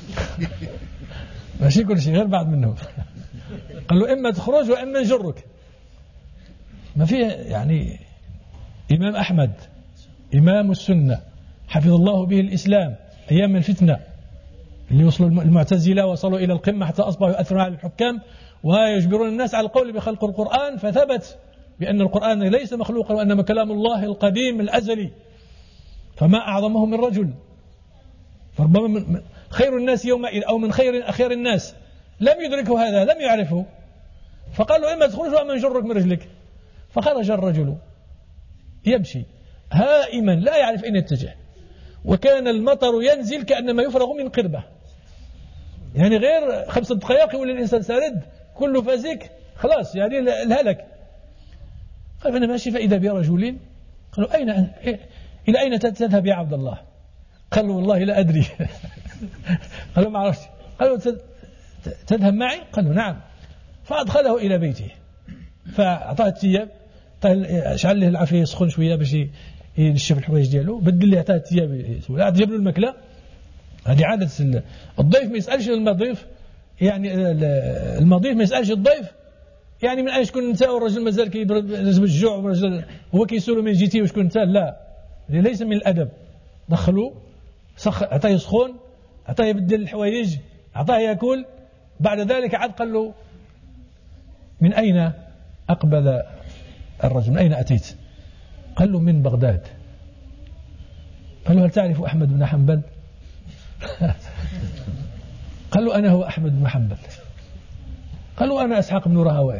ماشي كل شيء، غير بعض منهم. قالوا إما تخرج وإما نجرك. ما فيه يعني إمام أحمد إمام السنة حفظ الله به الإسلام أيام الفتنة، اللي وصلوا المعتزلة وصلوا إلى القمة حتى أصبحوا يؤثرون على الحكام ويجبرون الناس على القول بخلق القرآن، فثبت بأن القرآن ليس مخلوقا وأنما كلام الله القديم الأزلي. فما أعظمه من رجل، فربما من خير الناس يومئذ أو من خير أخير الناس لم يدركوا هذا، لم يعرفوا، فقالوا إما تخرج وإما نجرك من رجلك. فخرج الرجل يمشي هائما لا يعرف أين يتجه، وكان المطر ينزل كأنما يفرغ من قربة، يعني غير خمسة دقائق يولي الإنسان سارد كله فازك خلاص يعني الهلك. قال فأنا ماشي فإذا برجل، قالوا أين أن... إلى أين تذهب يا عبد الله؟ قالوا والله لا أدري. قالوا ما عرفت. قالوا تذهب معي؟ قالوا نعم. فأدخله إلى بيته فأعطاه الثياب، شعل له العافية يسخن شوية باش ينشف الحوايج ديالو، بدل لي عطاه الثياب، جاب له الماكلة. هذه عادة الضيف، ما يسألش المضيف، يعني المضيف ما يسألش الضيف يعني من أين شكون أنت، والرجل مازال كيضرب الجوع والرجل هو كيسولو من جيتي وشكون أنت، لا ليس من الأدب. دخلوا سخ عطاه يسخن، عطاه يبدل الحوايج، عطاه يأكل. بعد ذلك عاد قال له من أين أقبل الرجل، من أين أتيت؟ قال له من بغداد. قال له هل تعرف أحمد بن حنبل؟ قال له أنا هو أحمد بن حنبل. قال له أنا أسحاق بن راهويه.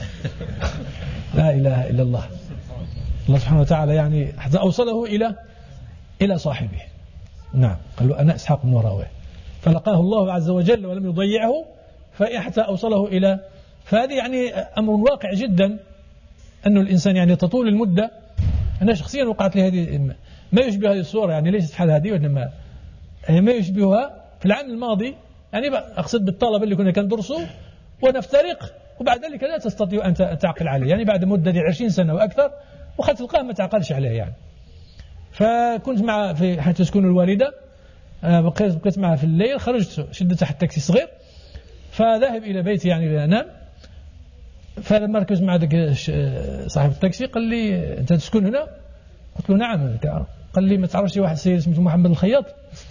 لا إله إلا الله. الله سبحانه وتعالى يعني حتى أوصله إلى إلى صاحبه. نعم، قال له أنا أسحاق بن راهويه، فلقاه الله عز وجل ولم يضيعه فحتى أوصله إلى. فهذه يعني أمر واقع جدا، أن الإنسان يعني تطول المدة. أنا شخصيا وقعت لي هذه ما يشبه هذه الصورة، يعني ليست حال هذه وإنما ما يشبهها في العام الماضي. يعني أقصد بالطلبة اللي كنا كندرسوا ونفترق، وبعد ذلك لا تستطيع أن تعقل عليه، يعني بعد مدة عشرين سنة وأكثر وقد تلقاه ما تعقلش عليه يعني. فكنت مع في حيث تسكن الوالدة، بقيت بقيت معها في الليل، خرجت شدت تحت تاكسي صغير فذهب إلى بيتي يعني لأنام. فلما ركز مع ذاك صاحب التاكسي قال لي أنت تسكن هنا؟ قلت له نعم. قال لي ما تعرفش واحد سيد اسمه محمد الخياط؟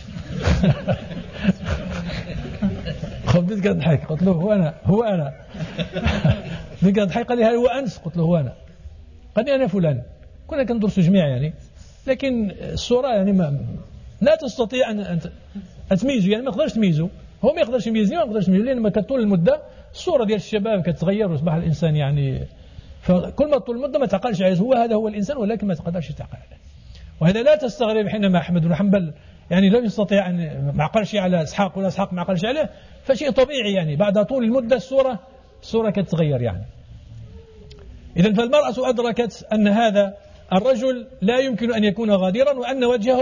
بديت كنضحك، قلت له هو أنا هو أنا بديت كنضحك. قال لي هل هو أنس؟ قلت له هو أنا. قال لي أنا فلان. كنا كندرسوا جميع يعني، لكن الصورة يعني ما لا تستطيع أن أن تميزه، يعني ما تقدرش تميزه، هو ما يقدرش يميزني وما يقدرش يميزه، لأن ما كطول المدة الصورة ديال الشباب كتغير ويصبح الإنسان يعني، فكل ما طول المدة ما تعقلش عليه، هو هذا هو الإنسان ولكن ما تقدرش تعقل عليه. وهذا لا تستغرب حينما أحمد بن حنبل يعني لم يستطيع أن ما عقلش على إسحاق ولا إسحاق ما عقلش عليه، فشيء طبيعي يعني بعد طول المدة الصورة الصورة كتتغير يعني. إذن فالمرأة أدركت أن هذا الرجل لا يمكن أن يكون غادرا، وأن وجهه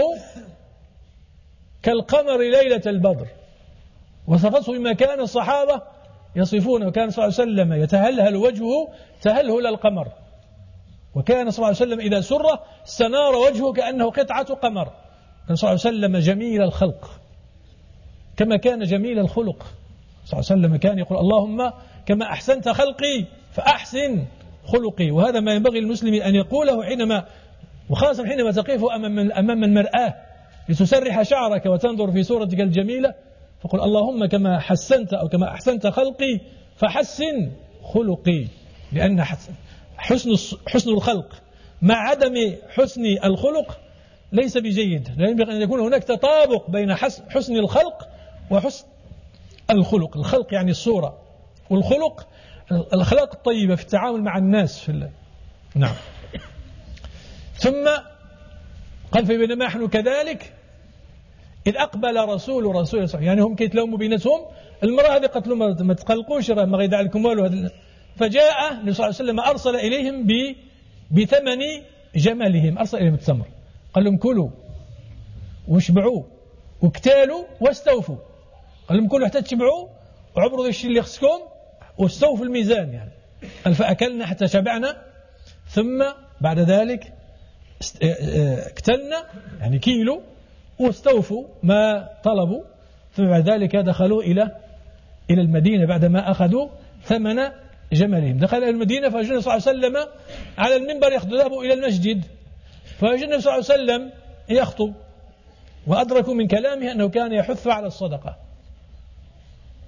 كالقمر ليلة البدر، وصفته بما كان الصحابة يصفون. وكان صلى الله عليه وسلم يتهلهل وجهه تهلهل القمر، وكان صلى الله عليه وسلم إذا سر استنار وجهه كأنه قطعة قمر. كان صلى الله عليه وسلم جميل الخلق كما كان جميل الخلق. صلى الله عليه وسلم كان يقول اللهم كما أحسنت خلقي فأحسن خلقي. وهذا ما ينبغي للمسلم أن يقوله حينما، وخاصة حينما تقف أمام أمام المرآة لتسرح شعرك وتنظر في صورتك الجميلة، فقل اللهم كما حسنت أو كما أحسنت خلقي فحسن خلقي. لأن حسن حسن الخلق مع عدم حسن الخلق ليس بجيد، لا ينبغي أن يكون هناك تطابق بين حسن الخلق وحسن الخلق. الخلق يعني الصورة، والخلق الأخلاق الطيبة في التعامل مع الناس في الله. نعم. ثم قال فبينما نحن كذلك إذ أقبل رسول رسول يعني هم كيتلوموا بيناتهم، المرأة هذه قالت لهم ما تقلقوش راه ما غيدع لكم والو. فجاء النبي صلى الله عليه وسلم أرسل إليهم بثمن جملهم، أرسل إليهم التمر، قال لهم كلوا واشبعوا واكتالوا واستوفوا. قال لهم كلوا حتى تشبعوا وعبروا ذاك الشيء اللي خصكم واستوفوا الميزان يعني. قال فأكلنا حتى شبعنا، ثم بعد ذلك اكتلنا يعني كيلو واستوفوا ما طلبوا، ثم بعد ذلك دخلوا إلى إلى المدينة بعدما أخذوا ثمن جملهم. دخل إلى المدينة فوجد النبي صلى الله عليه وسلم على المنبر يخطب إلى المسجد، فوجد النبي صلى الله عليه وسلم يخطب، وأدركوا من كلامه أنه كان يحث على الصدقة.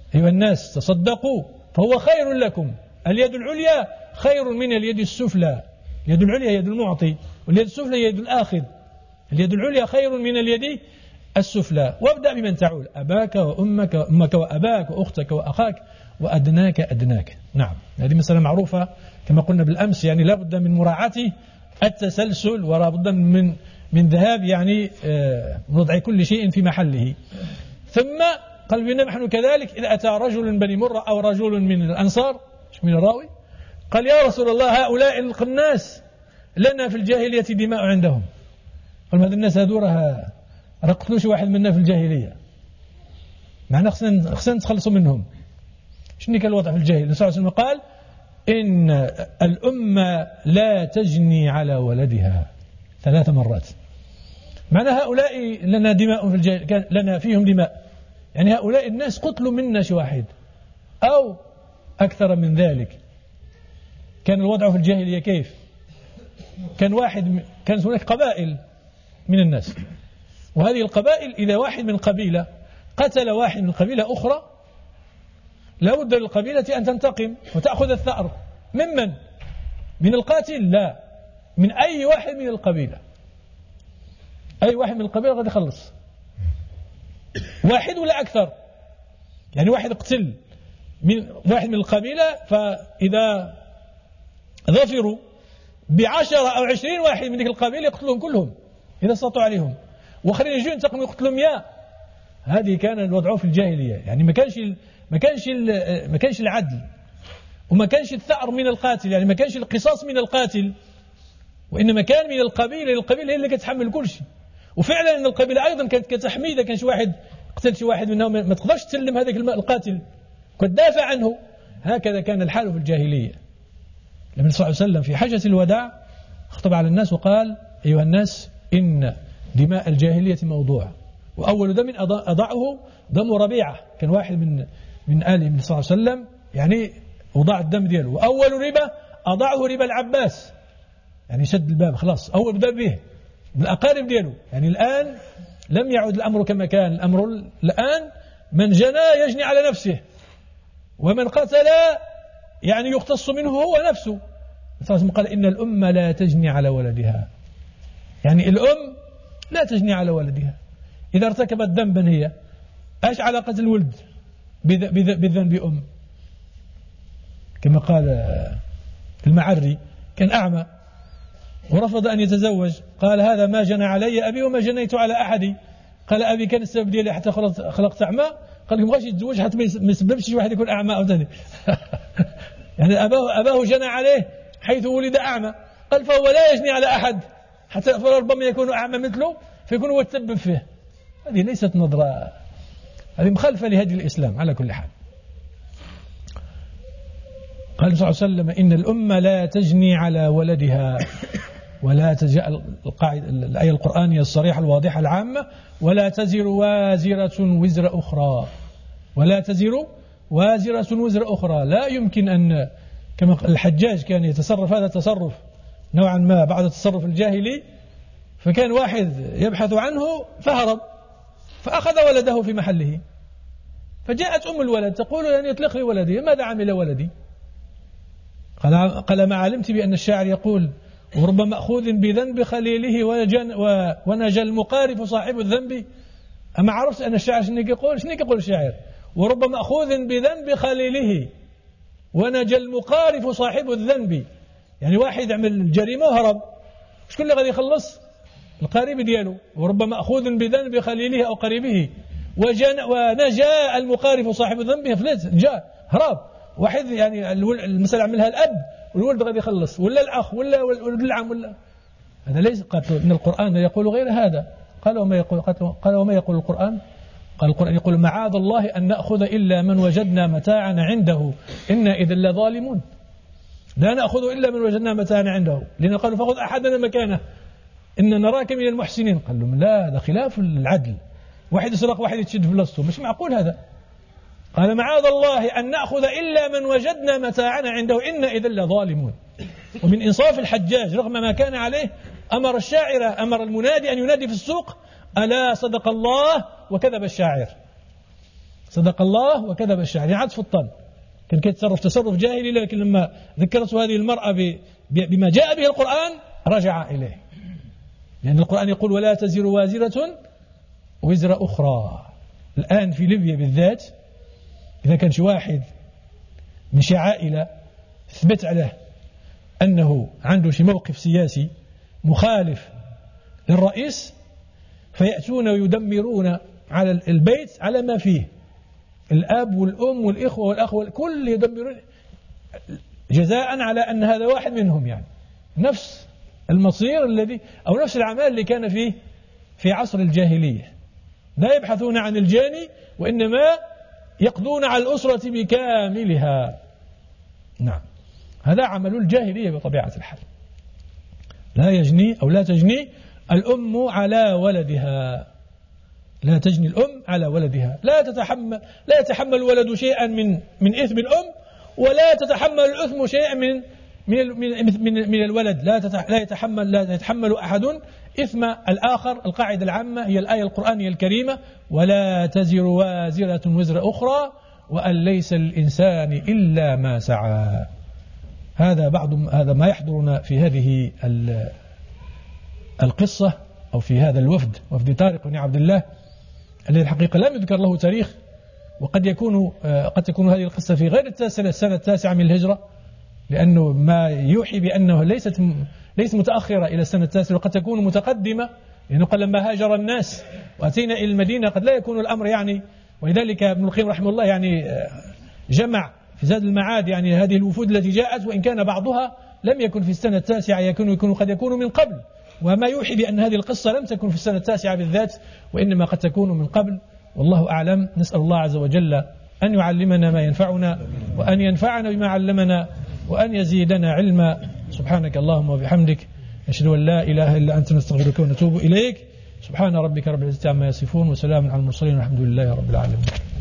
أيها الناس تصدقوا فهو خير لكم، اليد العليا خير من اليد السفلى، اليد العليا يد المعطي واليد السفلى يد الآخذ، اليد العليا خير من اليد السفلى. وابدأ بمن تعول، أباك وأمك وأمك وأباك وأختك وأخاك وأدناك أدناك. نعم، هذه مسألة معروفة كما قلنا بالأمس، يعني لا بد من مراعاة التسلسل ولا بد من من ذهاب يعني وضع كل شيء في محله. ثم قال بنا نحن كذلك إذا أتى رجل من بني مرة أو رجل من الأنصار من الراوي قال يا رسول الله هؤلاء الناس لنا في الجاهلية دماء عندهم، قال هذا الناس هذورها رقتلوش واحد منا في الجاهلية، معنا خصنا خصنا نتخلصوا منهم. شنو كان الوضع في الجاهلية؟ النبي صلى الله عليه وسلم قال إن الأمة لا تجني على ولدها ثلاث مرات. معنى هؤلاء لنا دماء في الجاهلية، لنا فيهم دماء، يعني هؤلاء الناس قتلوا منا شي واحد أو أكثر من ذلك. كان الوضع في الجاهلية كيف؟ كان واحد كانت هناك قبائل من الناس، وهذه القبائل إذا واحد من قبيلة قتل واحد من قبيلة أخرى لا بد للقبيلة أن تنتقم وتأخذ الثأر. ممن؟ من القاتل؟ لا، من أي واحد من القبيلة، أي واحد من القبيلة قد يخلص، واحد ولا أكثر. يعني واحد قتل من واحد من القبيلة، فإذا ظفروا بعشرة أو عشرين واحد من ذلك القبيلة يقتلهم كلهم إذا استطاعوا عليهم، وآخرين يجون ينتقموا يقتلوا مئة. هذه كان الوضع في الجاهلية، يعني ما كانش ما كانش ما كانش العدل وما كانش الثأر من القاتل، يعني ما كانش القصاص من القاتل، وإنما كان من القبيلة. القبيلة هي اللي كتحمل كل شيء. وفعلا ان القبيلة أيضا كانت كتحمي، إذا كان شي واحد قتل شي واحد منهم ما تقدرش تسلم هذاك القاتل، كتدافع عنه. هكذا كان الحال في الجاهلية. النبي صلى الله عليه وسلم في حجة الوداع خطب على الناس وقال أيها الناس إن دماء الجاهلية موضوع، وأول دم أضعه دم ربيعة، كان واحد من من آل النبي صلى الله عليه وسلم يعني وضع الدم دياله. وأول ربا أضعه ربا العباس، يعني شد الباب خلاص، أول باب به من الأقارب دياله. يعني الآن لم يعد الأمر كما كان، الأمر الآن من جنى يجني على نفسه، ومن قتل يعني يقتص منه هو نفسه. قال إن الأمة لا تجني على ولدها، يعني الأم لا تجني على ولدها إذا ارتكبت ذنبا. هي ايش علاقة الولد بذنب أم؟ كما قال المعري كان أعمى ورفض أن يتزوج، قال هذا ما جنى علي أبي وما جنيت على أحد. قال أبي كان السبب ديالي حتى خلقت أعمى، قال لهم غاش يتزوج حتى ما يسببش شي واحد يكون أعمى أو ثاني. يعني أباه, أباه جنى عليه حيث ولد أعمى، قال فهو لا يجني على أحد حتى ربما يكون أعمى مثله فيكون هو التسبب فيه. هذه ليست نظرة، هذه مخالفة لهدي الإسلام على كل حال. قال صلى الله عليه وسلم إن الأمة لا تجني على ولدها، ولا تجاء القاعدة الآية القرآنية الصريحة الواضحة العامة ولا تزر وازرة وزر أخرى، ولا تزر وازرة وزر أخرى. لا يمكن أن كما الحجاج كان يتصرف هذا التصرف نوعا ما بعد التصرف الجاهلي، فكان واحد يبحث عنه فهرب فأخذ ولده في محله، فجاءت أم الولد تقول يعني اطلق لي ولدي، ماذا عمل ولدي؟ قال, قال ما علمت بأن الشاعر يقول ورب مأخوذ بذنب خليله ونجى المقارف صاحب الذنب. أما عرفت أن الشاعر شنو يقول؟ شنو يقول الشاعر؟ ورب مأخوذ بذنب خليله ونجى المقارف صاحب الذنب. يعني واحد يعمل الجريمة وهرب، شكون اللي غادي يخلص؟ القريب دياله. ورب مأخوذ بذنب خليله أو قريبه ونجى المقارف صاحب الذنب، فلت جاء هرب واحد. يعني المسألة عملها الأب والولد غادي يخلص، ولا الأخ ولا ولد العم، ولا هذا ليس. قال إن القرآن يقول غير هذا. قال وما يقول؟ قال وما يقول القرآن؟ قال القرآن يقول معاذ الله أن نأخذ إلا من وجدنا متاعنا عنده إنا إذا لظالمون. لا نأخذ إلا من وجدنا متاعنا عنده، لأن قالوا فخذ أحدنا مكانه إن نراك من المحسنين. قال لهم لا، هذا خلاف العدل، واحد يسرق واحد يتشد في بلاصته، مش معقول هذا. قال معاذ الله أن نأخذ إلا من وجدنا متاعنا عنده إنا إذا لظالمون. ومن إنصاف الحجاج رغم ما كان عليه أمر الشاعر، أمر المنادي أن ينادي في السوق ألا صدق الله وكذب الشاعر. صدق الله وكذب الشاعر، يعني عطف الطن، كان كيتصرف تصرف جاهلي، لكن لما ذكرته هذه المرأة بما جاء به القرآن رجع إليه، لأن القرآن يقول ولا تزر وازرة وزر أخرى. الآن في ليبيا بالذات إذا كان شي واحد من شي عائلة ثبت عليه أنه عنده شي موقف سياسي مخالف للرئيس، فيأتون ويدمرون على البيت على ما فيه، الأب والأم والإخوة والأخوة الكل يدمرون جزاء على أن هذا واحد منهم، يعني نفس المصير الذي أو نفس الأعمال اللي كان فيه في عصر الجاهلية. لا يبحثون عن الجاني وإنما يقضون على الأسرة بكاملها. نعم، هذا عمل الجاهلية بطبيعة الحال. لا يجني أو لا تجني الأم على ولدها، لا تجني الأم على ولدها، لا تتحمل لا يتحمل الولد شيئا من من إثم الأم، ولا تتحمل الأثم شيئا من من من من الولد. لا لا يتحمل لا يتحمل أحد إثم الآخر. القاعدة العامة هي الآية القرآنية الكريمة ولا تزر وازرة وزر أخرى وأن ليس الإنسان إلا ما سعى. هذا بعض هذا ما يحضرنا في هذه القصة أو في هذا الوفد، وفد طارق بن عبد الله الذي الحقيقة لم يذكر له تاريخ، وقد يكون قد تكون هذه القصة في غير السنة التاسعة من الهجرة، لأنه ما يوحي بأنه ليست ليست متأخرة إلى السنة التاسعة، وقد تكون متقدمة، لأنه قد لما هاجر الناس وأتينا إلى المدينة قد لا يكون الأمر يعني. ولذلك ابن القيم رحمه الله يعني جمع في زاد المعاد يعني هذه الوفود التي جاءت، وإن كان بعضها لم يكن في السنة التاسعة، يكون يكون قد يكون من قبل، وما يوحي بأن هذه القصة لم تكن في السنة التاسعة بالذات، وإنما قد تكون من قبل، والله أعلم. نسأل الله عز وجل أن يعلمنا ما ينفعنا، وأن ينفعنا بما علمنا، وأن يزيدنا علما. سبحانك اللهم وبحمدك، نشهد أن لا إله إلا أنت، نستغفرك ونتوب إليك. سبحان ربك رب العزة عما يصفون، وسلام على المرسلين، والحمد لله رب العالمين.